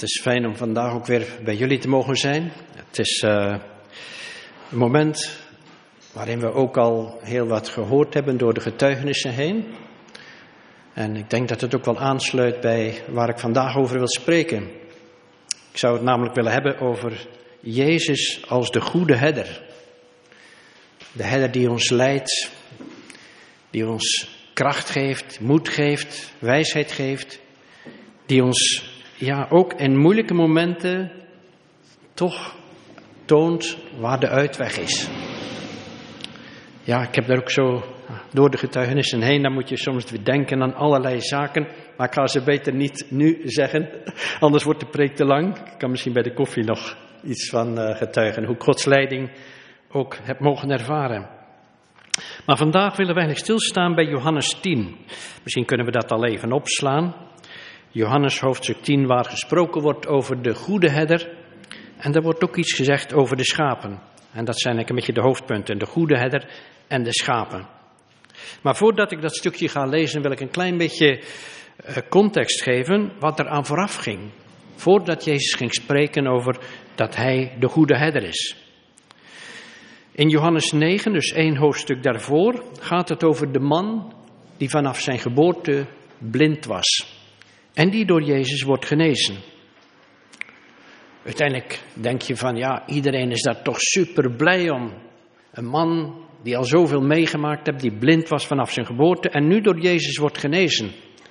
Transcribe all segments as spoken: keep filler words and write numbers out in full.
is fijn om vandaag ook weer bij jullie te mogen zijn. Het is uh, een moment waarin we ook al heel wat gehoord hebben door de getuigenissen heen. En ik denk dat het ook wel aansluit bij waar ik vandaag over wil spreken. Ik zou het namelijk willen hebben over Jezus als de goede herder. De herder die ons leidt, die ons kracht geeft, moed geeft, wijsheid geeft. Die ons ja, ook in moeilijke momenten toch toont waar de uitweg is. Ja, ik heb daar ook zo door de getuigenissen heen, dan moet je soms weer denken aan allerlei zaken. Maar ik ga ze beter niet nu zeggen, anders wordt de preek te lang. Ik kan misschien bij de koffie nog iets van uh, getuigen, hoe ik Gods leiding ook heb mogen ervaren. Maar vandaag willen we eigenlijk stilstaan bij Johannes tien. Misschien kunnen we dat al even opslaan. Johannes hoofdstuk tien, waar gesproken wordt over de goede herder. En er wordt ook iets gezegd over de schapen. En dat zijn eigenlijk een beetje de hoofdpunten, de goede herder en de schapen. Maar voordat ik dat stukje ga lezen, wil ik een klein beetje uh, context geven wat er aan vooraf ging. Voordat Jezus ging spreken over dat hij de goede herder is. In Johannes negen, dus één hoofdstuk daarvoor, gaat het over de man die vanaf zijn geboorte blind was. En die door Jezus wordt genezen. Uiteindelijk denk je van, ja, iedereen is daar toch super blij om. Een man die al zoveel meegemaakt heeft, die blind was vanaf zijn geboorte en nu door Jezus wordt genezen.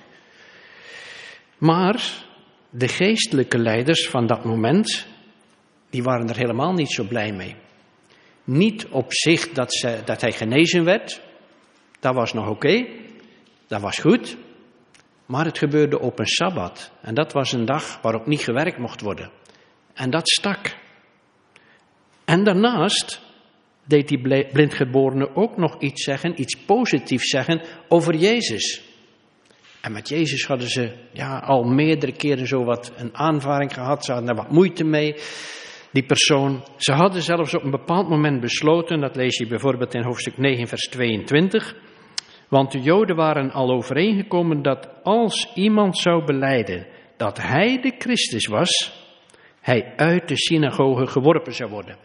Maar de geestelijke leiders van dat moment, die waren er helemaal niet zo blij mee. Niet op zich dat, ze, dat hij genezen werd, dat was nog oké, okay, dat was goed. Maar het gebeurde op een Sabbat. En dat was een dag waarop niet gewerkt mocht worden. En dat stak. En daarnaast deed die blindgeborene ook nog iets zeggen, iets positiefs zeggen over Jezus. En met Jezus hadden ze ja, al meerdere keren zo wat een aanvaring gehad. Ze hadden er wat moeite mee, die persoon. Ze hadden zelfs op een bepaald moment besloten, dat lees je bijvoorbeeld in hoofdstuk negen vers tweeëntwintig... Want de Joden waren al overeengekomen dat als iemand zou belijden dat hij de Christus was, hij uit de synagoge geworpen zou worden.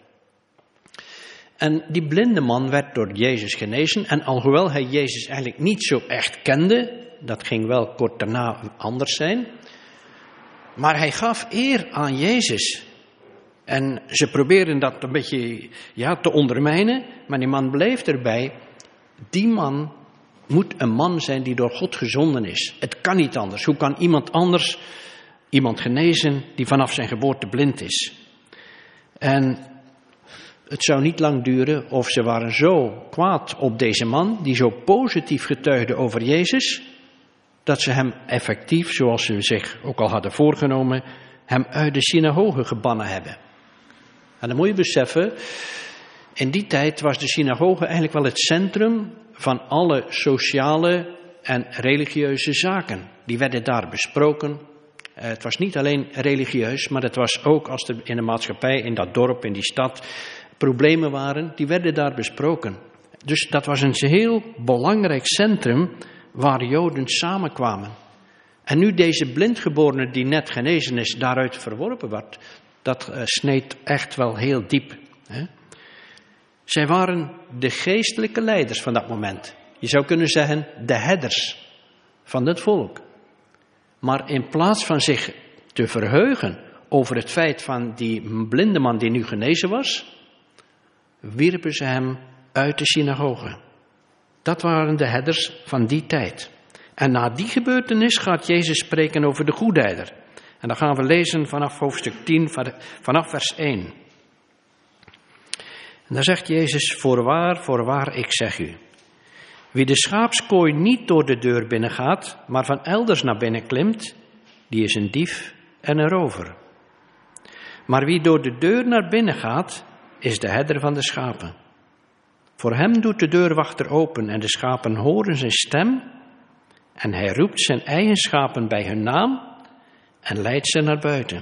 En die blinde man werd door Jezus genezen en alhoewel hij Jezus eigenlijk niet zo echt kende, dat ging wel kort daarna anders zijn, maar hij gaf eer aan Jezus. En ze probeerden dat een beetje ja, te ondermijnen, maar die man bleef erbij, die man moet een man zijn die door God gezonden is. Het kan niet anders. Hoe kan iemand anders iemand genezen die vanaf zijn geboorte blind is? En het zou niet lang duren of ze waren zo kwaad op deze man, die zo positief getuigde over Jezus, dat ze hem effectief, zoals ze zich ook al hadden voorgenomen, hem uit de synagoge gebannen hebben. En dan moet je beseffen, in die tijd was de synagoge eigenlijk wel het centrum van alle sociale en religieuze zaken. Die werden daar besproken. Het was niet alleen religieus, maar het was ook als er in de maatschappij, in dat dorp, in die stad, problemen waren, die werden daar besproken. Dus dat was een heel belangrijk centrum waar Joden samenkwamen. En nu deze blindgeborene die net genezen is, daaruit verworpen werd, dat uh, sneed echt wel heel diep. Hè? Zij waren de geestelijke leiders van dat moment. Je zou kunnen zeggen, de herders van het volk. Maar in plaats van zich te verheugen over het feit van die blinde man die nu genezen was, wierpen ze hem uit de synagoge. Dat waren de herders van die tijd. En na die gebeurtenis gaat Jezus spreken over de goede herder. En dan gaan we lezen vanaf hoofdstuk tien, vanaf vers één. En dan zegt Jezus, voorwaar, voorwaar, ik zeg u. Wie de schaapskooi niet door de deur binnengaat, maar van elders naar binnen klimt, die is een dief en een rover. Maar wie door de deur naar binnen gaat, is de herder van de schapen. Voor hem doet de deurwachter open en de schapen horen zijn stem. En hij roept zijn eigen schapen bij hun naam en leidt ze naar buiten.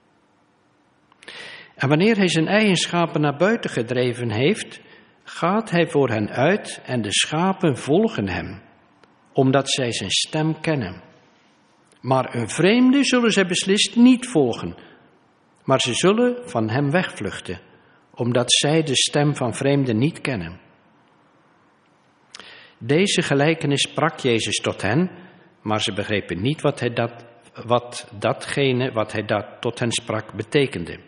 En wanneer hij zijn eigen schapen naar buiten gedreven heeft, gaat hij voor hen uit en de schapen volgen hem, omdat zij zijn stem kennen. Maar een vreemde zullen zij beslist niet volgen, maar ze zullen van hem wegvluchten, omdat zij de stem van vreemden niet kennen. Deze gelijkenis sprak Jezus tot hen, maar ze begrepen niet wat, hij dat, wat datgene wat hij dat tot hen sprak betekende.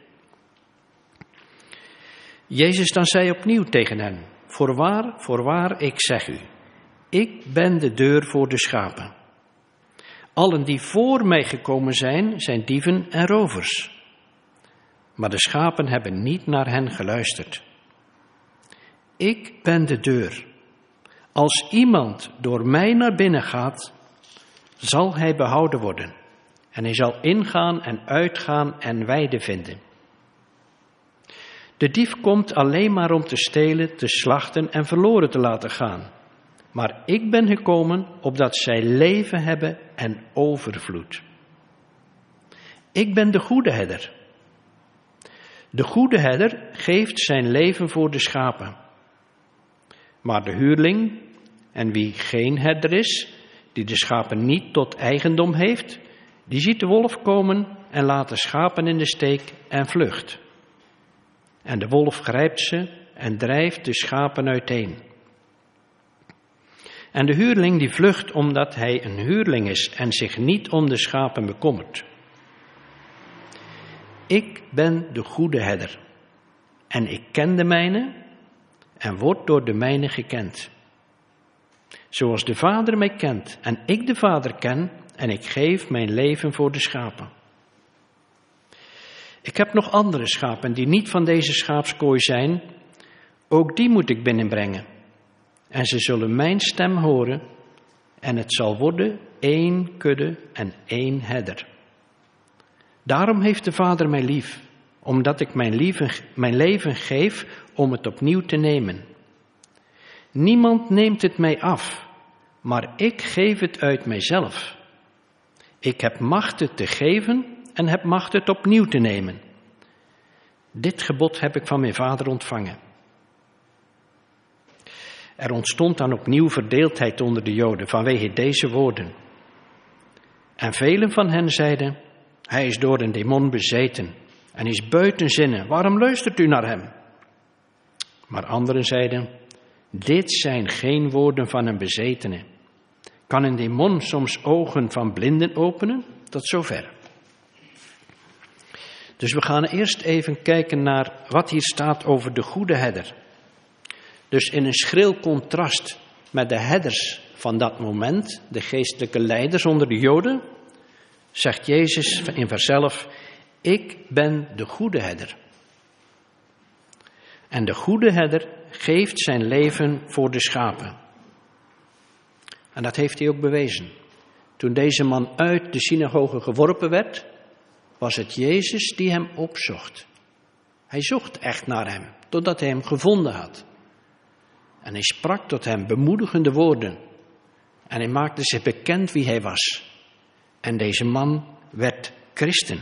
Jezus dan zei opnieuw tegen hen, voorwaar, voorwaar, ik zeg u, ik ben de deur voor de schapen. Allen die voor mij gekomen zijn, zijn dieven en rovers. Maar de schapen hebben niet naar hen geluisterd. Ik ben de deur. Als iemand door mij naar binnen gaat, zal hij behouden worden. En hij zal ingaan en uitgaan en weide vinden. De dief komt alleen maar om te stelen, te slachten en verloren te laten gaan. Maar ik ben gekomen opdat zij leven hebben en overvloed. Ik ben de goede herder. De goede herder geeft zijn leven voor de schapen. Maar de huurling, en wie geen herder is, die de schapen niet tot eigendom heeft, die ziet de wolf komen en laat de schapen in de steek en vlucht. En de wolf grijpt ze en drijft de schapen uiteen. En de huurling die vlucht omdat hij een huurling is en zich niet om de schapen bekommert. Ik ben de goede herder en ik ken de mijne en word door de mijne gekend. Zoals de Vader mij kent en ik de Vader ken en ik geef mijn leven voor de schapen. Ik heb nog andere schapen die niet van deze schaapskooi zijn, ook die moet ik binnenbrengen. En ze zullen mijn stem horen en het zal worden één kudde en één herder. Daarom heeft de Vader mij lief, omdat ik mijn leven, mijn leven geef om het opnieuw te nemen. Niemand neemt het mij af, maar ik geef het uit mijzelf. Ik heb macht het te geven en heb macht het opnieuw te nemen. Dit gebod heb ik van mijn Vader ontvangen. Er ontstond dan opnieuw verdeeldheid onder de Joden vanwege deze woorden. En velen van hen zeiden, hij is door een demon bezeten en is buiten zinnen. Waarom luistert u naar hem? Maar anderen zeiden, dit zijn geen woorden van een bezetene. Kan een demon soms ogen van blinden openen? Tot zover. Dus we gaan eerst even kijken naar wat hier staat over de goede herder. Dus in een schril contrast met de herders van dat moment, de geestelijke leiders onder de Joden, zegt Jezus in vers elf, ik ben de goede herder. En de goede herder geeft zijn leven voor de schapen. En dat heeft hij ook bewezen. Toen deze man uit de synagoge geworpen werd, was het Jezus die hem opzocht. Hij zocht echt naar hem, totdat hij hem gevonden had. En hij sprak tot hem bemoedigende woorden. En hij maakte zich bekend wie hij was. En deze man werd christen.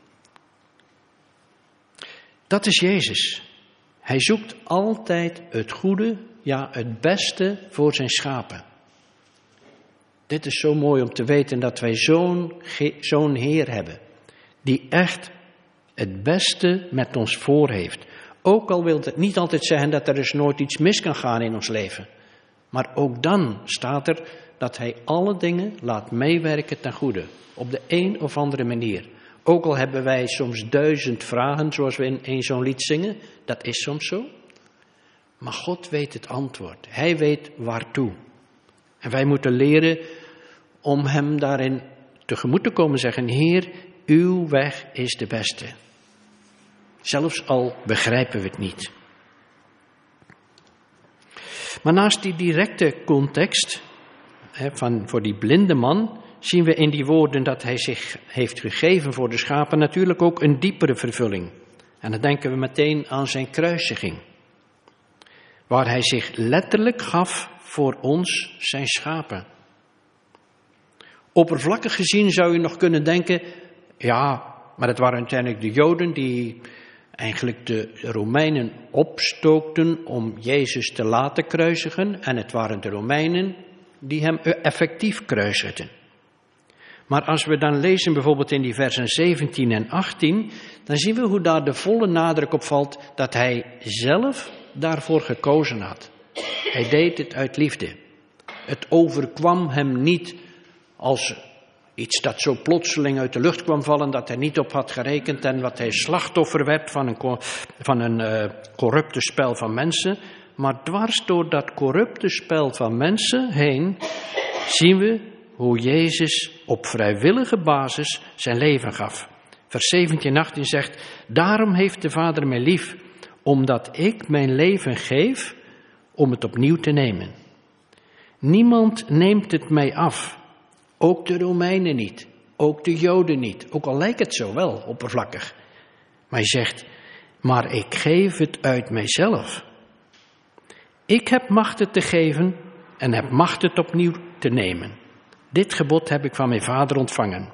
Dat is Jezus. Hij zoekt altijd het goede, ja het beste voor zijn schapen. Dit is zo mooi om te weten dat wij zo'n, zo'n Heer hebben. Die echt het beste met ons voor heeft. Ook al wil het niet altijd zeggen dat er dus nooit iets mis kan gaan in ons leven. Maar ook dan staat er dat hij alle dingen laat meewerken ten goede. Op de een of andere manier. Ook al hebben wij soms duizend vragen, zoals we in, in zo'n lied zingen. Dat is soms zo. Maar God weet het antwoord. Hij weet waartoe. En wij moeten leren om hem daarin tegemoet te komen zeggen. Heer, uw weg is de beste. Zelfs al begrijpen we het niet. Maar naast die directe context hè, van, voor die blinde man, zien we in die woorden dat hij zich heeft gegeven voor de schapen natuurlijk ook een diepere vervulling. En dan denken we meteen aan zijn kruisiging. Waar hij zich letterlijk gaf voor ons, zijn schapen. Oppervlakkig gezien zou je nog kunnen denken, ja, maar het waren uiteindelijk de Joden die eigenlijk de Romeinen opstookten om Jezus te laten kruisigen. En het waren de Romeinen die hem effectief kruisigden. Maar als we dan lezen bijvoorbeeld in die versen zeventien en achttien, dan zien we hoe daar de volle nadruk op valt dat hij zelf daarvoor gekozen had. Hij deed het uit liefde. Het overkwam hem niet als iets dat zo plotseling uit de lucht kwam vallen, dat hij niet op had gerekend en wat hij slachtoffer werd van een, van een uh, corrupte spel van mensen. Maar dwars door dat corrupte spel van mensen heen zien we hoe Jezus op vrijwillige basis zijn leven gaf. Vers zeventien en achttien zegt, daarom heeft de Vader mij lief, omdat ik mijn leven geef om het opnieuw te nemen. Niemand neemt het mij af, ook de Romeinen niet, ook de Joden niet, ook al lijkt het zo wel oppervlakkig. Maar hij zegt, maar ik geef het uit mijzelf. Ik heb macht het te geven en heb macht het opnieuw te nemen. Dit gebod heb ik van mijn Vader ontvangen.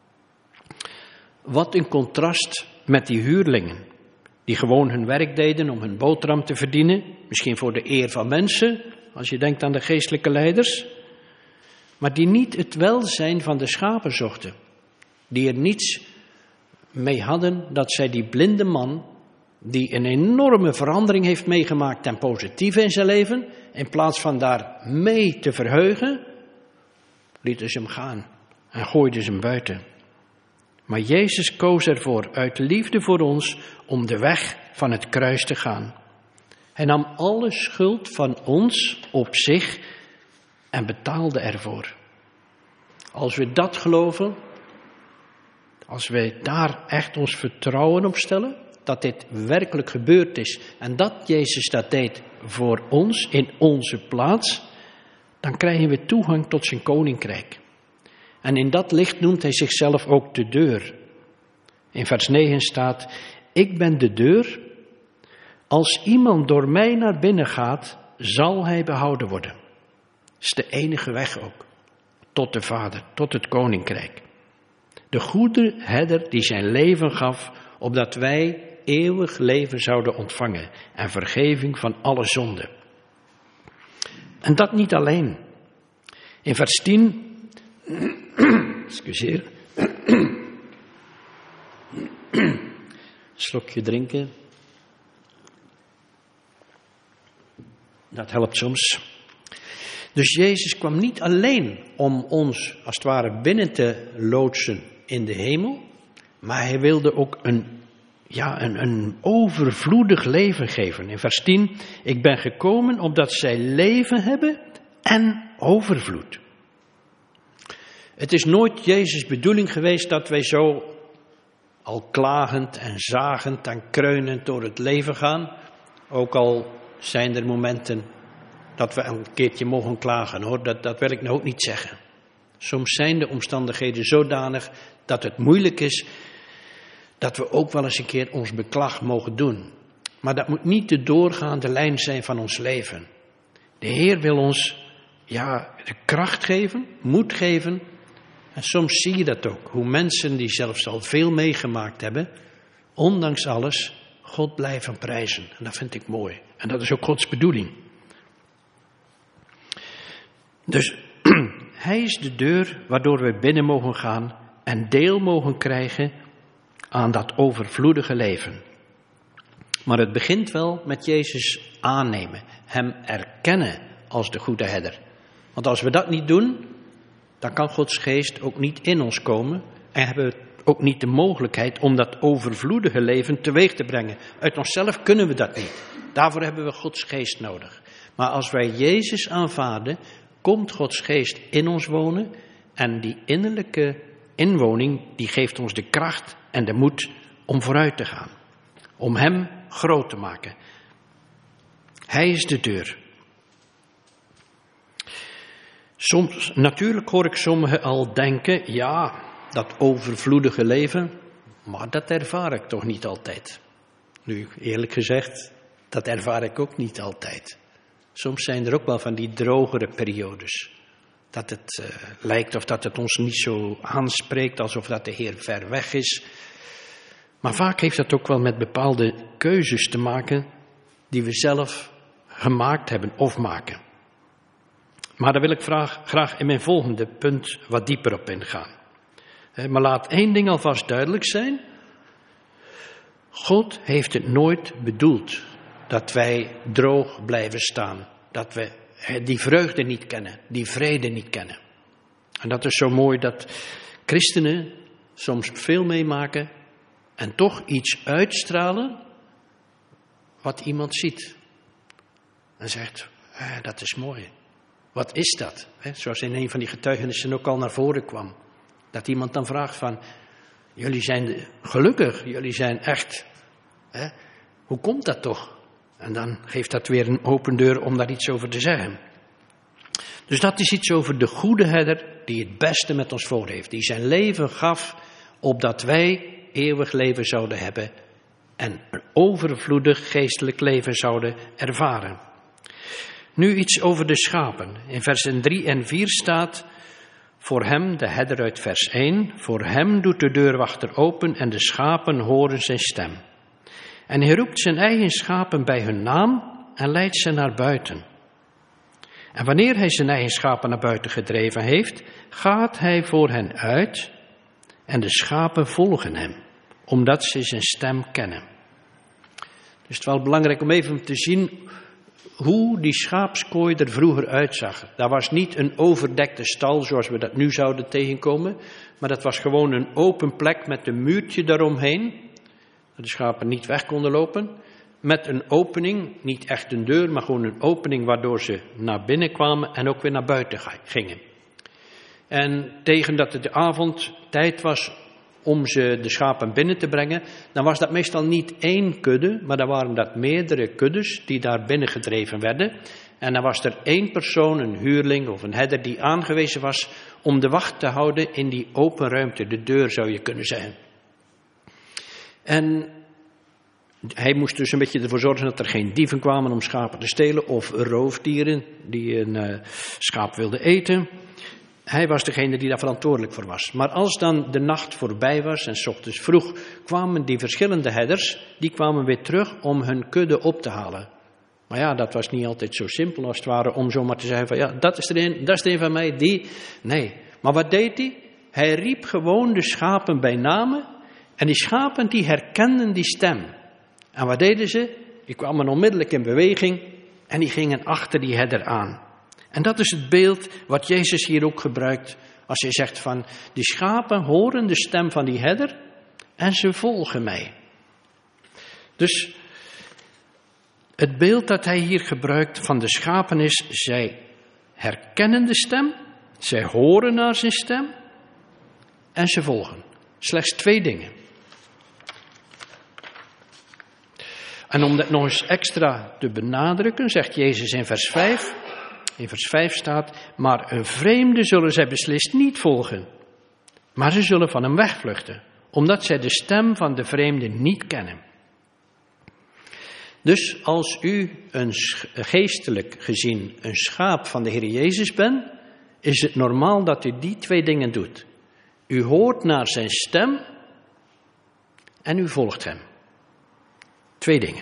Wat een contrast met die huurlingen, die gewoon hun werk deden om hun boterham te verdienen, misschien voor de eer van mensen, als je denkt aan de geestelijke leiders, maar die niet het welzijn van de schapen zochten, die er niets mee hadden dat zij die blinde man, die een enorme verandering heeft meegemaakt ten positieve in zijn leven, in plaats van daar mee te verheugen, lieten ze hem gaan en gooiden ze hem buiten. Maar Jezus koos ervoor, uit liefde voor ons, om de weg van het kruis te gaan. Hij nam alle schuld van ons op zich en betaalde ervoor. Als we dat geloven, als wij daar echt ons vertrouwen op stellen, dat dit werkelijk gebeurd is en dat Jezus dat deed voor ons in onze plaats, dan krijgen we toegang tot zijn koninkrijk. En in dat licht noemt hij zichzelf ook de deur. In vers negen staat, ik ben de deur. Als iemand door mij naar binnen gaat, zal hij behouden worden. Dat is de enige weg ook. Tot de Vader, tot het koninkrijk. De goede herder die zijn leven gaf, opdat wij eeuwig leven zouden ontvangen. En vergeving van alle zonden. En dat niet alleen. In vers tien, excuseer, slokje drinken, dat helpt soms. Dus Jezus kwam niet alleen om ons als het ware binnen te loodsen in de hemel, maar hij wilde ook een, ja, een, een overvloedig leven geven. In vers tien, ik ben gekomen opdat zij leven hebben en overvloed. Het is nooit Jezus' bedoeling geweest dat wij zo al klagend en zagend en kreunend door het leven gaan. Ook al zijn er momenten dat we een keertje mogen klagen, hoor. Dat, dat wil ik nou ook niet zeggen. Soms zijn de omstandigheden zodanig dat het moeilijk is dat we ook wel eens een keer ons beklag mogen doen. Maar dat moet niet de doorgaande lijn zijn van ons leven. De Heer wil ons ja, de kracht geven, moed geven. En soms zie je dat ook, hoe mensen die zelfs al veel meegemaakt hebben, ondanks alles, God blijven prijzen. En dat vind ik mooi. En dat is ook Gods bedoeling. Dus hij is de deur waardoor we binnen mogen gaan en deel mogen krijgen aan dat overvloedige leven. Maar het begint wel met Jezus aannemen, hem erkennen als de goede herder. Want als we dat niet doen, dan kan Gods geest ook niet in ons komen en hebben we ook niet de mogelijkheid om dat overvloedige leven teweeg te brengen. Uit onszelf kunnen we dat niet. Daarvoor hebben we Gods geest nodig. Maar als wij Jezus aanvaarden, komt Gods geest in ons wonen en die innerlijke inwoning, die geeft ons de kracht en de moed om vooruit te gaan. Om hem groot te maken. Hij is de deur. Soms, natuurlijk hoor ik sommigen al denken, ja, dat overvloedige leven, maar dat ervaar ik toch niet altijd. Nu, eerlijk gezegd, dat ervaar ik ook niet altijd. Soms zijn er ook wel van die drogere periodes. Dat het uh, lijkt of dat het ons niet zo aanspreekt, alsof dat de Heer ver weg is. Maar vaak heeft dat ook wel met bepaalde keuzes te maken die we zelf gemaakt hebben of maken. Maar daar wil ik graag, graag in mijn volgende punt wat dieper op ingaan. Maar laat één ding alvast duidelijk zijn. God heeft het nooit bedoeld dat wij droog blijven staan. Dat we die vreugde niet kennen, die vrede niet kennen. En dat is zo mooi dat christenen soms veel meemaken en toch iets uitstralen wat iemand ziet. En zegt, eh, dat is mooi. Wat is dat? He, zoals in een van die getuigenissen ook al naar voren kwam. Dat iemand dan vraagt van, jullie zijn gelukkig, jullie zijn echt, he, hoe komt dat toch? En dan geeft dat weer een open deur om daar iets over te zeggen. Dus dat is iets over de goede herder die het beste met ons voor heeft. Die zijn leven gaf opdat wij eeuwig leven zouden hebben en een overvloedig geestelijk leven zouden ervaren. Nu iets over de schapen. In versen drie en vier staat, voor hem, de herder uit vers één, voor hem doet de deurwachter open en de schapen horen zijn stem. En hij roept zijn eigen schapen bij hun naam en leidt ze naar buiten. En wanneer hij zijn eigen schapen naar buiten gedreven heeft, gaat hij voor hen uit en de schapen volgen hem, omdat ze zijn stem kennen. Dus het is wel belangrijk om even te zien hoe die schaapskooi er vroeger uitzag. Dat was niet een overdekte stal zoals we dat nu zouden tegenkomen, maar dat was gewoon een open plek met een muurtje daaromheen, dat de schapen niet weg konden lopen, met een opening, niet echt een deur, maar gewoon een opening waardoor ze naar binnen kwamen en ook weer naar buiten gingen. En tegen dat het de avondtijd was om ze de schapen binnen te brengen, dan was dat meestal niet één kudde, maar dan waren dat meerdere kuddes die daar binnen gedreven werden. En dan was er één persoon, een huurling of een herder, die aangewezen was om de wacht te houden in die open ruimte, de deur zou je kunnen zeggen. En hij moest dus een beetje ervoor zorgen dat er geen dieven kwamen om schapen te stelen of roofdieren die een uh, schaap wilden eten. Hij was degene die daar verantwoordelijk voor was. Maar als dan de nacht voorbij was en 's ochtends vroeg kwamen die verschillende herders, die kwamen weer terug om hun kudde op te halen. Maar ja, dat was niet altijd zo simpel als het ware om zomaar te zeggen van ja, dat is er een, dat is er een van mij, die. Nee, maar wat deed hij? Hij riep gewoon de schapen bij name en die schapen die herkenden die stem. En wat deden ze? Die kwamen onmiddellijk in beweging en die gingen achter die herder aan. En dat is het beeld wat Jezus hier ook gebruikt als hij zegt van die schapen horen de stem van die herder en ze volgen mij. Dus het beeld dat hij hier gebruikt van de schapen is, zij herkennen de stem, zij horen naar zijn stem en ze volgen. Slechts twee dingen. En om dat nog eens extra te benadrukken, zegt Jezus in vers vijf, in vers vijf staat, maar een vreemde zullen zij beslist niet volgen, maar ze zullen van hem wegvluchten, omdat zij de stem van de vreemde niet kennen. Dus als u een geestelijk gezien een schaap van de Heer Jezus bent, is het normaal dat u die twee dingen doet. U hoort naar zijn stem en u volgt hem. Twee dingen.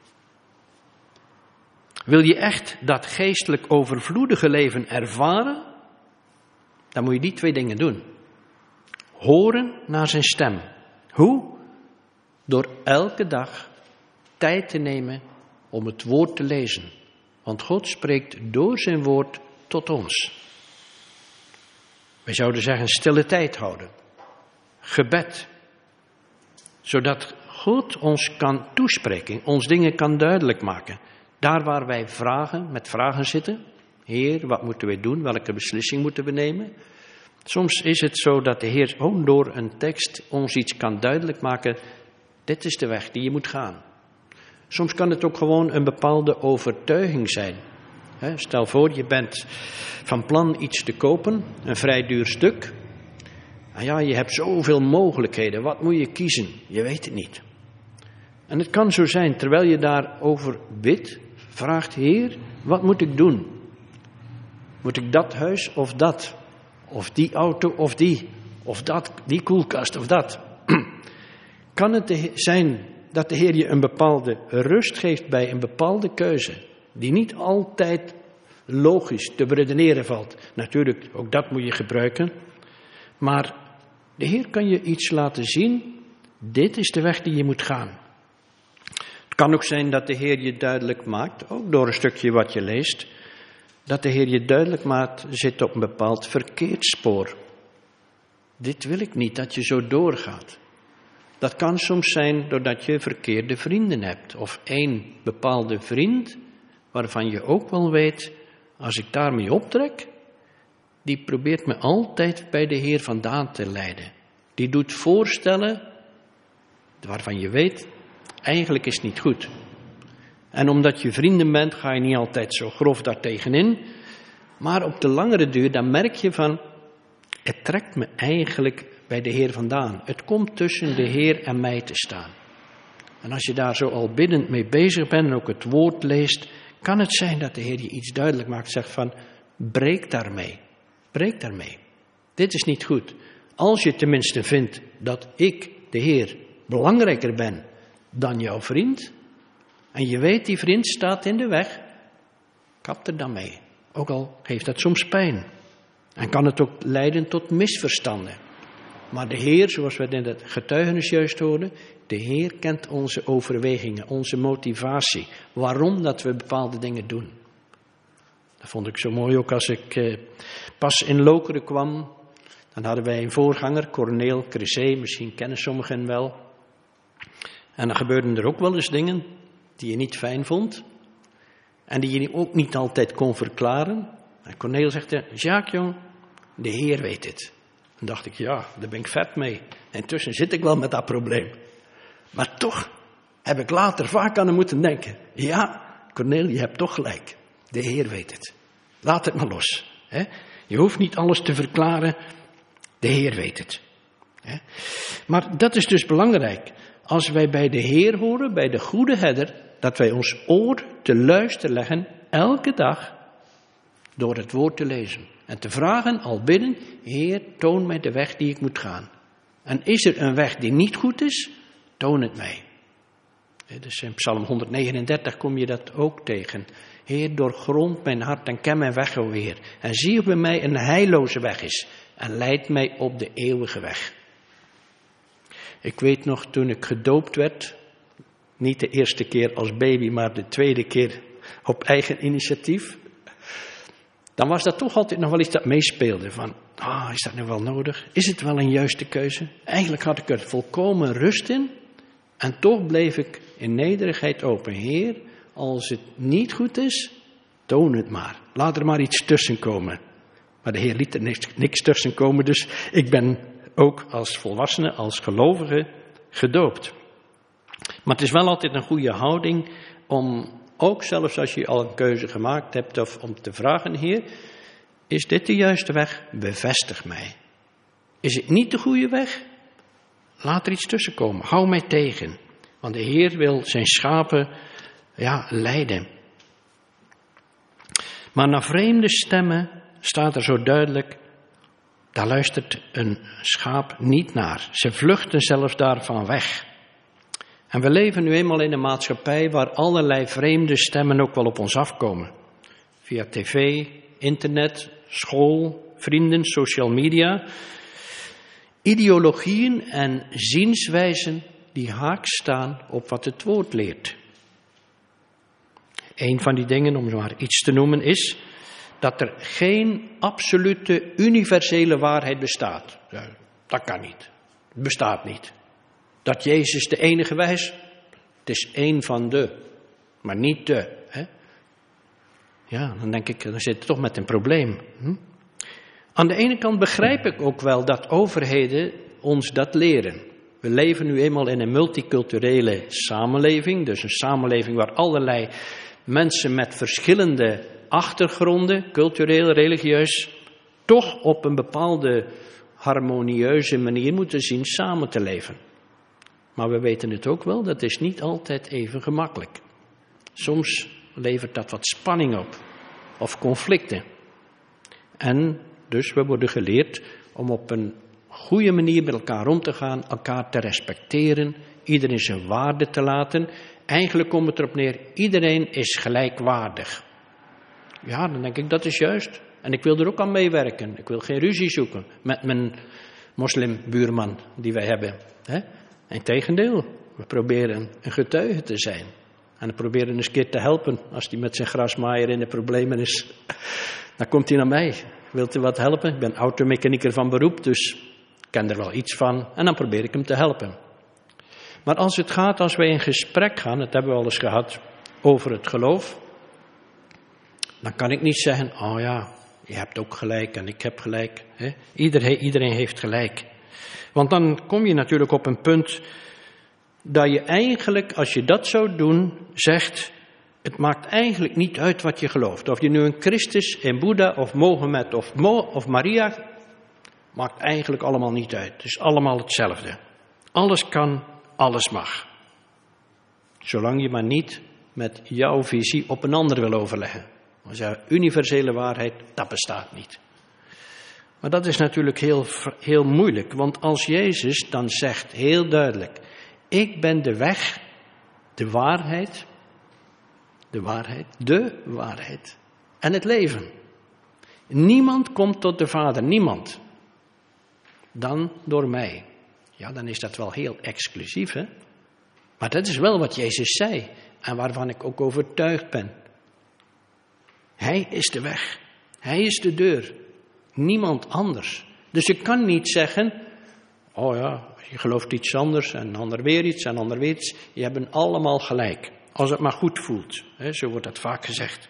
Wil je echt dat geestelijk overvloedige leven ervaren, dan moet je die twee dingen doen. Horen naar zijn stem. Hoe? Door elke dag tijd te nemen om het woord te lezen. Want God spreekt door zijn woord tot ons. Wij zouden zeggen stille tijd houden. Gebed. Zodat God ons kan toespreken, ons dingen kan duidelijk maken. Daar waar wij vragen, met vragen zitten. Heer, wat moeten wij doen? Welke beslissing moeten we nemen? Soms is het zo dat de Heer ook door een tekst ons iets kan duidelijk maken. Dit is de weg die je moet gaan. Soms kan het ook gewoon een bepaalde overtuiging zijn. Stel voor, je bent van plan iets te kopen, een vrij duur stuk. Nou ja, je hebt zoveel mogelijkheden. Wat moet je kiezen? Je weet het niet. En het kan zo zijn, terwijl je daarover bidt, vraagt, Heer, wat moet ik doen? Moet ik dat huis of dat? Of die auto of die? Of dat, die koelkast of dat? Kan het zijn dat de Heer je een bepaalde rust geeft bij een bepaalde keuze, die niet altijd logisch te beredeneren valt? Natuurlijk, ook dat moet je gebruiken. Maar De Heer kan je iets laten zien. Dit is de weg die je moet gaan. Het kan ook zijn dat de Heer je duidelijk maakt, ook door een stukje wat je leest, dat de Heer je duidelijk maakt, zit op een bepaald verkeerd spoor. Dit wil ik niet, dat je zo doorgaat. Dat kan soms zijn doordat je verkeerde vrienden hebt. Of één bepaalde vriend, waarvan je ook wel weet, als ik daarmee optrek, die probeert me altijd bij de Heer vandaan te leiden. Die doet voorstellen, waarvan je weet, eigenlijk is het niet goed. En omdat je vrienden bent, ga je niet altijd zo grof daar tegenin. Maar op de langere duur, dan merk je van, het trekt me eigenlijk bij de Heer vandaan. Het komt tussen de Heer en mij te staan. En als je daar zo al biddend mee bezig bent en ook het woord leest, kan het zijn dat de Heer je iets duidelijk maakt, zegt van, breek daarmee. Breek daarmee. Dit is niet goed. Als je tenminste vindt dat ik, de Heer, belangrijker ben dan jouw vriend, en je weet die vriend staat in de weg, kap er dan mee. Ook al geeft dat soms pijn. En kan het ook leiden tot misverstanden. Maar de Heer, zoals we in het getuigenis juist hoorden, de Heer kent onze overwegingen, onze motivatie. Waarom dat we bepaalde dingen doen. Dat vond ik zo mooi ook als ik eh, pas in Lokeren kwam. Dan hadden wij een voorganger, Corneel Cressé, misschien kennen sommigen wel. En dan gebeurden er ook wel eens dingen die je niet fijn vond. En die je ook niet altijd kon verklaren. En Corneel zegt, Jacques jong, de Heer weet het. Dan dacht ik, ja, daar ben ik vet mee. Intussen zit ik wel met dat probleem. Maar toch heb ik later vaak aan hem moeten denken. Ja, Corneel, je hebt toch gelijk. De Heer weet het. Laat het maar los. Hè? Je hoeft niet alles te verklaren. De Heer weet het. Hè? Maar dat is dus belangrijk. Als wij bij de Heer horen, bij de goede herder, dat wij ons oor te luisteren leggen, elke dag, door het woord te lezen. En te vragen, al bidden, Heer, toon mij de weg die ik moet gaan. En is er een weg die niet goed is, toon het mij. Dus in Psalm honderdnegenendertig kom je dat ook tegen. Heer, doorgrond mijn hart en ken mijn weg, o Heer. En zie of bij mij een heilloze weg is. En leid mij op de eeuwige weg. Ik weet nog, toen ik gedoopt werd, niet de eerste keer als baby, maar de tweede keer op eigen initiatief. Dan was dat toch altijd nog wel iets dat meespeelde. Van, ah, is dat nu wel nodig? Is het wel een juiste keuze? Eigenlijk had ik er volkomen rust in. En toch bleef ik in nederigheid open. Heer, als het niet goed is, toon het maar. Laat er maar iets tussen komen. Maar de Heer liet er niks, niks tussen komen. Dus ik ben ook als volwassene, als gelovige, gedoopt. Maar het is wel altijd een goede houding om, ook zelfs als je al een keuze gemaakt hebt, of om te vragen, Heer, is dit de juiste weg? Bevestig mij. Is het niet de goede weg? Laat er iets tussen komen. Hou mij tegen. Want de Heer wil zijn schapen, ja, leiden. Maar naar vreemde stemmen staat er zo duidelijk, daar luistert een schaap niet naar. Ze vluchten zelfs daarvan weg. En we leven nu eenmaal in een maatschappij waar allerlei vreemde stemmen ook wel op ons afkomen. Via tv, internet, school, vrienden, social media. Ideologieën en zienswijzen die haaks staan op wat het woord leert. Een van die dingen, om maar iets te noemen, is dat er geen absolute universele waarheid bestaat. Dat kan niet. Het bestaat niet. Dat Jezus de enige weg is, het is één van de, maar niet de. Hè? Ja, dan denk ik, dan zit het toch met een probleem. Hm? Aan de ene kant begrijp ik ook wel dat overheden ons dat leren. We leven nu eenmaal in een multiculturele samenleving, dus een samenleving waar allerlei mensen met verschillende achtergronden, cultureel, religieus, toch op een bepaalde harmonieuze manier moeten zien samen te leven. Maar we weten het ook wel, dat is niet altijd even gemakkelijk. Soms levert dat wat spanning op, of conflicten. En dus we worden geleerd om op een goede manier met elkaar om te gaan, elkaar te respecteren, iedereen zijn waarde te laten. Eigenlijk komt het erop neer, iedereen is gelijkwaardig. Ja, dan denk ik, dat is juist. En ik wil er ook aan meewerken. Ik wil geen ruzie zoeken met mijn moslimbuurman die wij hebben. Hè? Integendeel, we proberen een getuige te zijn. En we proberen eens een keer te helpen. Als hij met zijn grasmaaier in de problemen is, dan komt hij naar mij. Wilt u wat helpen? Ik ben automechaniker van beroep, dus ik ken er wel iets van. En dan probeer ik hem te helpen. Maar als het gaat, als wij in gesprek gaan, dat hebben we al eens gehad, over het geloof, dan kan ik niet zeggen, oh ja, je hebt ook gelijk en ik heb gelijk. Hè? Iedereen, iedereen heeft gelijk. Want dan kom je natuurlijk op een punt dat je eigenlijk, als je dat zou doen, zegt, het maakt eigenlijk niet uit wat je gelooft. Of je nu een Christus, een Boeddha of Mohammed of, Mo, of Maria, maakt eigenlijk allemaal niet uit. Het is allemaal hetzelfde. Alles kan, alles mag. Zolang je maar niet met jouw visie op een ander wil overleggen. Want ja, universele waarheid, dat bestaat niet. Maar dat is natuurlijk heel, heel moeilijk. Want als Jezus dan zegt, heel duidelijk, ik ben de weg, de waarheid, de waarheid, de waarheid en het leven. Niemand komt tot de Vader, niemand. Dan door mij. Ja, dan is dat wel heel exclusief, hè? Maar dat is wel wat Jezus zei en waarvan ik ook overtuigd ben. Hij is de weg. Hij is de deur. Niemand anders. Dus je kan niet zeggen, oh ja, je gelooft iets anders en een ander weer iets en een ander weer iets. Je hebt allemaal gelijk. Als het maar goed voelt. Hè, zo wordt dat vaak gezegd.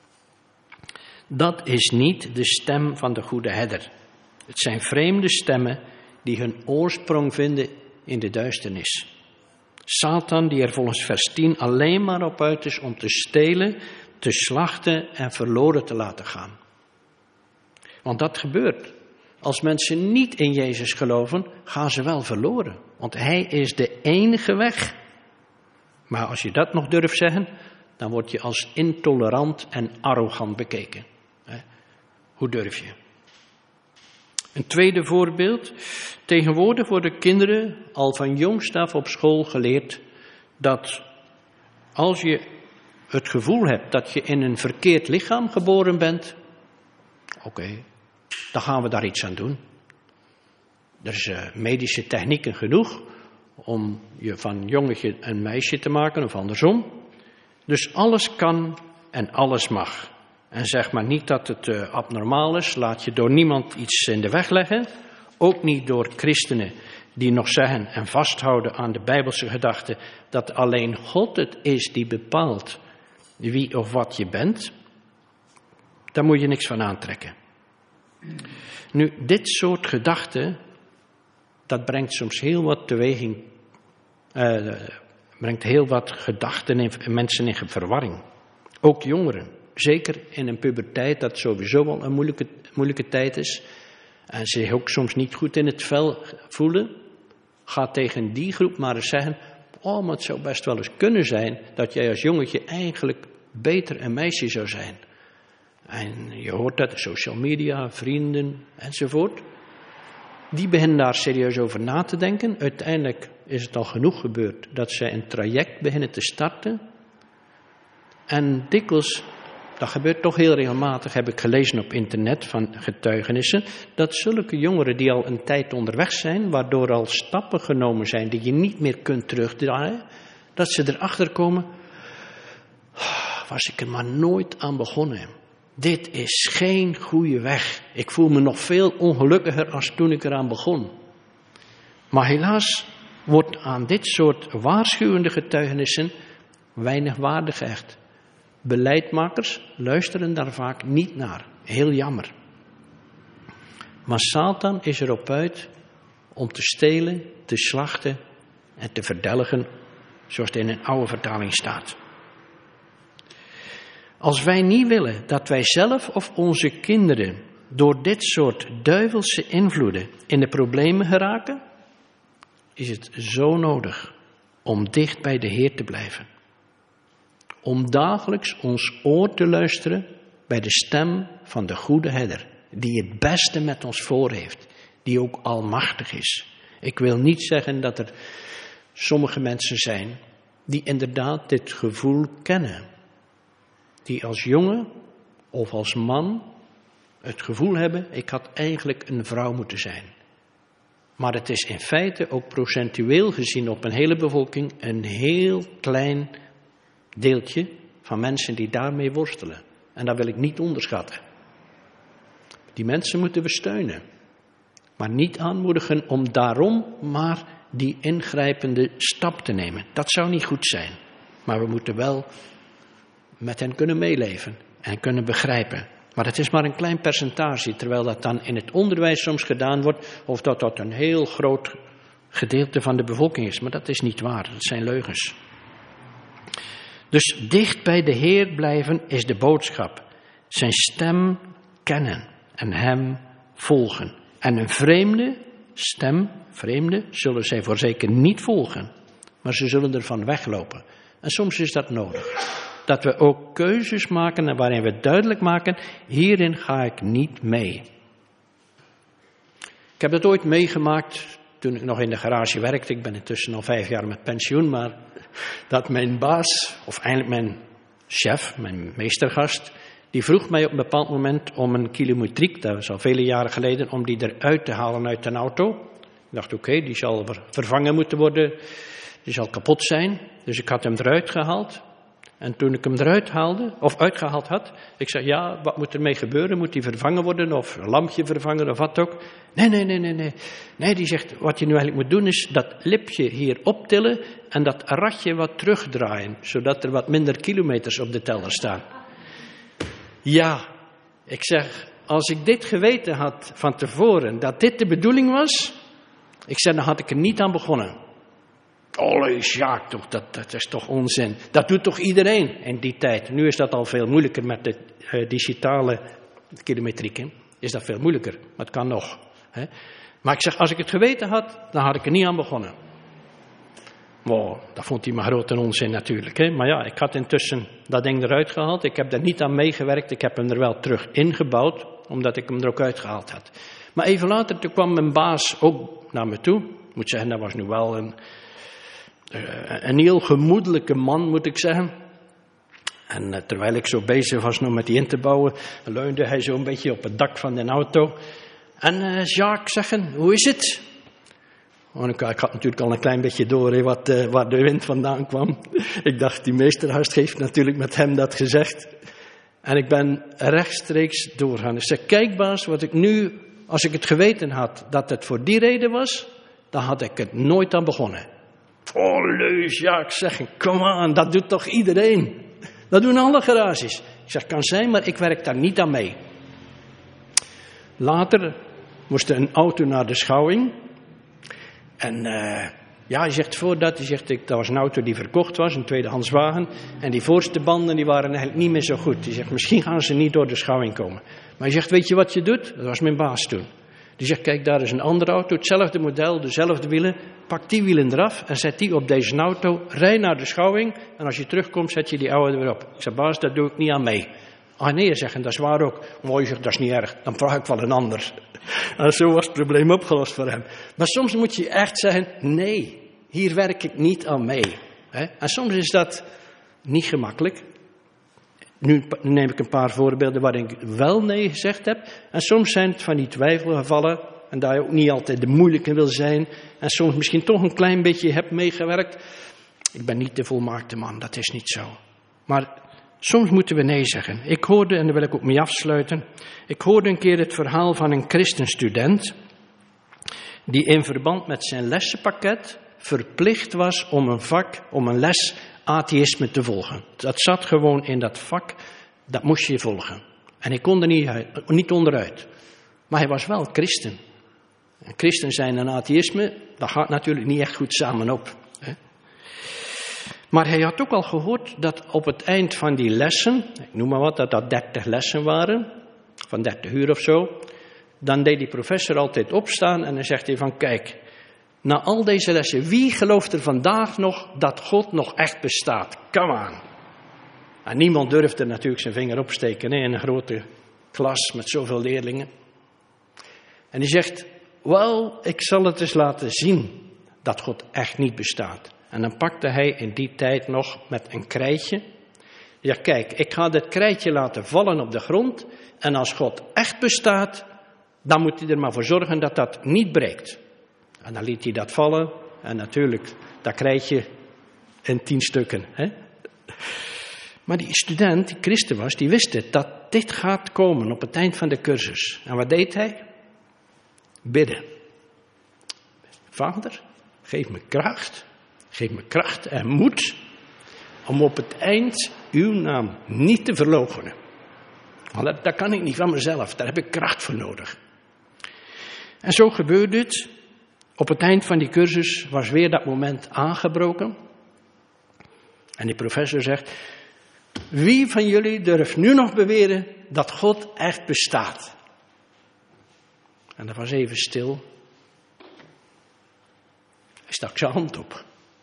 Dat is niet de stem van de goede herder. Het zijn vreemde stemmen die hun oorsprong vinden in de duisternis. Satan die er volgens vers tien alleen maar op uit is om te stelen, te slachten en verloren te laten gaan. Want dat gebeurt. Als mensen niet in Jezus geloven, gaan ze wel verloren. Want Hij is de enige weg. Maar als je dat nog durft zeggen, dan word je als intolerant en arrogant bekeken. Hoe durf je? Een tweede voorbeeld. Tegenwoordig worden kinderen al van jongs af op school geleerd dat als je het gevoel hebt dat je in een verkeerd lichaam geboren bent, oké, okay, dan gaan we daar iets aan doen. Er is uh, medische technieken genoeg om je van jongetje een meisje te maken of andersom. Dus alles kan en alles mag. En zeg maar niet dat het uh, abnormaal is, laat je door niemand iets in de weg leggen. Ook niet door christenen die nog zeggen en vasthouden aan de Bijbelse gedachte dat alleen God het is die bepaalt wie of wat je bent. Daar moet je niks van aantrekken. Nu, dit soort gedachten, dat brengt soms heel wat teweeg, uh, brengt heel wat gedachten in mensen in verwarring. Ook jongeren, zeker in een puberteit dat sowieso al een moeilijke, moeilijke tijd is en zich ook soms niet goed in het vel voelen, ga tegen die groep maar eens zeggen, oh, maar het zou best wel eens kunnen zijn dat jij als jongetje eigenlijk beter een meisje zou zijn. En je hoort dat, social media, vrienden enzovoort. Die beginnen daar serieus over na te denken. Uiteindelijk is het al genoeg gebeurd dat zij een traject beginnen te starten. En dikwijls, dat gebeurt toch heel regelmatig, heb ik gelezen op internet van getuigenissen, dat zulke jongeren die al een tijd onderweg zijn, waardoor al stappen genomen zijn die je niet meer kunt terugdraaien, dat ze erachter komen, was ik er maar nooit aan begonnen. Dit is geen goede weg. Ik voel me nog veel ongelukkiger als toen ik eraan begon. Maar helaas wordt aan dit soort waarschuwende getuigenissen weinig waarde gehecht. Beleidmakers luisteren daar vaak niet naar. Heel jammer. Maar Satan is erop uit om te stelen, te slachten en te verdelgen, zoals het in een oude vertaling staat. Als wij niet willen dat wij zelf of onze kinderen door dit soort duivelse invloeden in de problemen geraken, is het zo nodig om dicht bij de Heer te blijven. Om dagelijks ons oor te luisteren bij de stem van de goede herder, die het beste met ons voor heeft, die ook almachtig is. Ik wil niet zeggen dat er sommige mensen zijn die inderdaad dit gevoel kennen. Die als jongen of als man het gevoel hebben, ik had eigenlijk een vrouw moeten zijn. Maar het is in feite ook procentueel gezien op een hele bevolking een heel klein deeltje van mensen die daarmee worstelen. En dat wil ik niet onderschatten. Die mensen moeten we steunen. Maar niet aanmoedigen om daarom maar die ingrijpende stap te nemen. Dat zou niet goed zijn. Maar we moeten wel met hen kunnen meeleven en kunnen begrijpen. Maar het is maar een klein percentage, terwijl dat dan in het onderwijs soms gedaan wordt, of dat dat een heel groot gedeelte van de bevolking is. Maar dat is niet waar, dat zijn leugens. Dus dicht bij de Heer blijven is de boodschap. Zijn stem kennen en hem volgen. En een vreemde stem, vreemde, zullen zij voorzeker niet volgen. Maar ze zullen ervan weglopen. En soms is dat nodig. Dat we ook keuzes maken en waarin we duidelijk maken, hierin ga ik niet mee. Ik heb dat ooit meegemaakt toen ik nog in de garage werkte. Ik ben intussen al vijf jaar met pensioen, maar dat mijn baas, of eigenlijk mijn chef, mijn meestergast, die vroeg mij op een bepaald moment om een kilometriek, dat was al vele jaren geleden, om die eruit te halen uit een auto. Ik dacht, oké, okay, die zal vervangen moeten worden, die zal kapot zijn. Dus ik had hem eruit gehaald. En toen ik hem eruit haalde, of uitgehaald had, ik zei, ja, wat moet ermee gebeuren? Moet die vervangen worden, of een lampje vervangen, of wat ook? Nee, nee, nee, nee, nee. Nee, die zegt, wat je nu eigenlijk moet doen, is dat lipje hier optillen en dat ratje wat terugdraaien, zodat er wat minder kilometers op de teller staan. Ja, ik zeg, als ik dit geweten had van tevoren, dat dit de bedoeling was, ik zeg, dan had ik er niet aan begonnen. Oh, ja, toch, dat, dat is toch onzin. Dat doet toch iedereen in die tijd. Nu is dat al veel moeilijker met de uh, digitale kilometriek. Hè? Is dat veel moeilijker, maar het kan nog. Hè? Maar ik zeg, als ik het geweten had, dan had ik er niet aan begonnen. Wow, dat vond hij maar grote onzin natuurlijk. Hè? Maar ja, ik had intussen dat ding eruit gehaald. Ik heb daar niet aan meegewerkt. Ik heb hem er wel terug ingebouwd, omdat ik hem er ook uitgehaald had. Maar even later, toen kwam mijn baas ook naar me toe. Ik moet zeggen, dat was nu wel een... Een heel gemoedelijke man, moet ik zeggen. En uh, terwijl ik zo bezig was nog met die in te bouwen, leunde hij zo een beetje op het dak van de auto. En uh, Jacques, zeggen, hoe is het? Oh, ik, ik had natuurlijk al een klein beetje door he, wat, uh, waar de wind vandaan kwam. Ik dacht, die meestergast heeft natuurlijk met hem dat gezegd. En ik ben rechtstreeks doorgaan. Ik zeg, kijk baas, wat ik nu, als ik het geweten had dat het voor die reden was, dan had ik het nooit aan begonnen. Oh, leus, ja, ik zeg, kom aan, dat doet toch iedereen? Dat doen alle garages. Ik zeg, kan zijn, maar ik werk daar niet aan mee. Later moest een auto naar de schouwing. En uh, ja, hij zegt voordat, hij zegt, dat was een auto die verkocht was, een tweedehands wagen. En die voorste banden, die waren eigenlijk niet meer zo goed. Hij zegt, misschien gaan ze niet door de schouwing komen. Maar hij zegt, weet je wat je doet? Dat was mijn baas toen. Die zegt, kijk, daar is een andere auto, hetzelfde model, dezelfde wielen. Pak die wielen eraf en zet die op deze auto. Rij naar de schouwing en als je terugkomt, zet je die oude er weer op. Ik zeg, baas, daar doe ik niet aan mee. Ah nee, zeggen, dat is waar ook. Mooi, zegt, dat is niet erg. Dan vraag ik wel een ander. En zo was het probleem opgelost voor hem. Maar soms moet je echt zeggen, nee, hier werk ik niet aan mee. En soms is dat niet gemakkelijk. Nu neem ik een paar voorbeelden waarin ik wel nee gezegd heb. En soms zijn het van die twijfelgevallen. En daar je ook niet altijd de moeilijke wil zijn. En soms misschien toch een klein beetje hebt meegewerkt. Ik ben niet de volmaakte man, dat is niet zo. Maar soms moeten we nee zeggen. Ik hoorde, en daar wil ik ook mee afsluiten. Ik hoorde een keer het verhaal van een christenstudent. Die in verband met zijn lessenpakket verplicht was om een vak, om een les atheïsme te volgen. Dat zat gewoon in dat vak, dat moest je volgen. En hij kon er niet, niet onderuit. Maar hij was wel christen. En christen zijn en atheïsme, dat gaat natuurlijk niet echt goed samen op. Hè? Maar hij had ook al gehoord dat op het eind van die lessen, ik noem maar wat, dat dat dertig lessen waren, van dertig uur of zo, dan deed die professor altijd opstaan en dan zegt hij van, kijk, na al deze lessen, wie gelooft er vandaag nog dat God nog echt bestaat? Come on. En niemand durfde natuurlijk zijn vinger opsteken hè, in een grote klas met zoveel leerlingen. En hij zegt, wel, ik zal het eens laten zien dat God echt niet bestaat. En dan pakte hij in die tijd nog met een krijtje. Ja, kijk, ik ga dit krijtje laten vallen op de grond. En als God echt bestaat, dan moet hij er maar voor zorgen dat dat niet breekt. En dan liet hij dat vallen. En natuurlijk, dat krijg je in tien stukken. Hè? Maar die student, die christen was, die wist het. Dat dit gaat komen op het eind van de cursus. En wat deed hij? Bidden. Vader, geef me kracht. Geef me kracht en moed. Om op het eind uw naam niet te verloochenen. Want dat, dat kan ik niet van mezelf. Daar heb ik kracht voor nodig. En zo gebeurde het. Op het eind van die cursus was weer dat moment aangebroken. En die professor zegt: wie van jullie durft nu nog beweren dat God echt bestaat? En dat was even stil. Hij stak zijn hand op.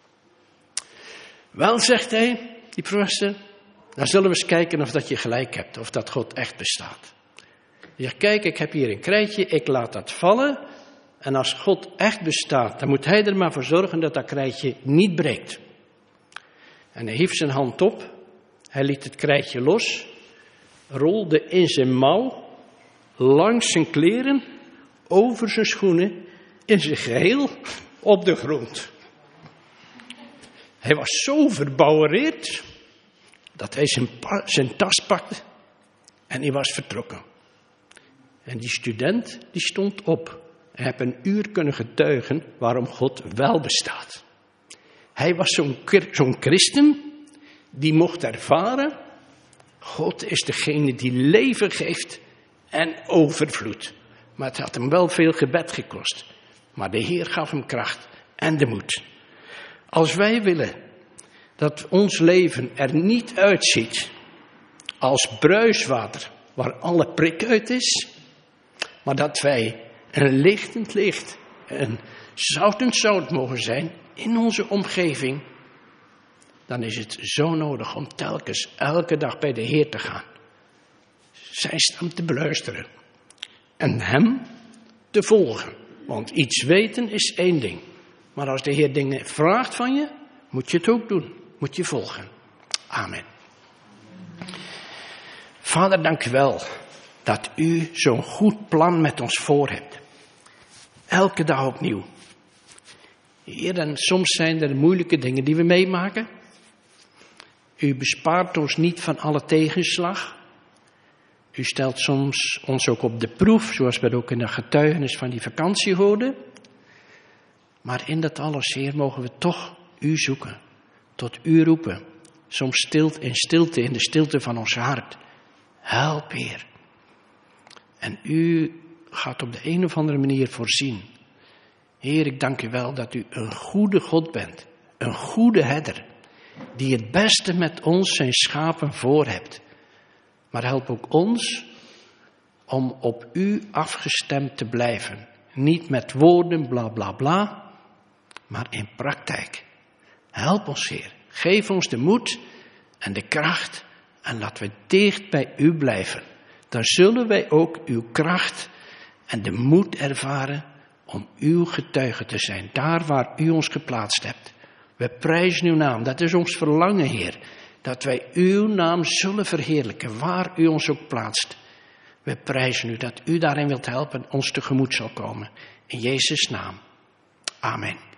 Wel, zegt hij, die professor, dan zullen we eens kijken of dat je gelijk hebt, of dat God echt bestaat. Hij zegt: kijk, ik heb hier een krijtje, ik laat dat vallen. En als God echt bestaat, dan moet hij er maar voor zorgen dat dat krijtje niet breekt. En hij hief zijn hand op, hij liet het krijtje los, rolde in zijn mouw, langs zijn kleren, over zijn schoenen, in zijn geheel op de grond. Hij was zo verbouwereerd dat hij zijn, pa- zijn tas pakte en hij was vertrokken. En die student die stond op en heeft een uur kunnen getuigen waarom God wel bestaat. Hij was zo'n, zo'n christen die mocht ervaren: God is degene die leven geeft en overvloed. Maar het had hem wel veel gebed gekost. Maar de Heer gaf hem kracht en de moed. Als wij willen dat ons leven er niet uitziet als bruiswater waar alle prik uit is, maar dat wij een lichtend licht, een zoutend zout mogen zijn in onze omgeving, dan is het zo nodig om telkens elke dag bij de Heer te gaan. Zijn stem te beluisteren en hem te volgen. Want iets weten is één ding. Maar als de Heer dingen vraagt van je, moet je het ook doen. Moet je volgen. Amen. Vader, dank u wel dat u zo'n goed plan met ons voor hebt. Elke dag opnieuw. Heer, en soms zijn er moeilijke dingen die we meemaken. U bespaart ons niet van alle tegenslag. U stelt soms ons ook op de proef, zoals we ook in de getuigenis van die vakantie hoorden. Maar in dat alles, Heer, mogen we toch u zoeken. Tot u roepen. Soms stilte in stilte, in de stilte van ons hart. Help, Heer. En u gaat op de een of andere manier voorzien. Heer, ik dank u wel dat u een goede God bent. Een goede herder. Die het beste met ons zijn schapen voor hebt. Maar help ook ons om op u afgestemd te blijven. Niet met woorden, bla bla bla, maar in praktijk. Help ons, Heer. Geef ons de moed en de kracht en laat we dicht bij u blijven. Dan zullen wij ook uw kracht en de moed ervaren om uw getuige te zijn. Daar waar u ons geplaatst hebt. We prijzen uw naam. Dat is ons verlangen, Heer. Dat wij uw naam zullen verheerlijken, waar u ons ook plaatst. We prijzen u dat u daarin wilt helpen en ons tegemoet zal komen. In Jezus' naam. Amen.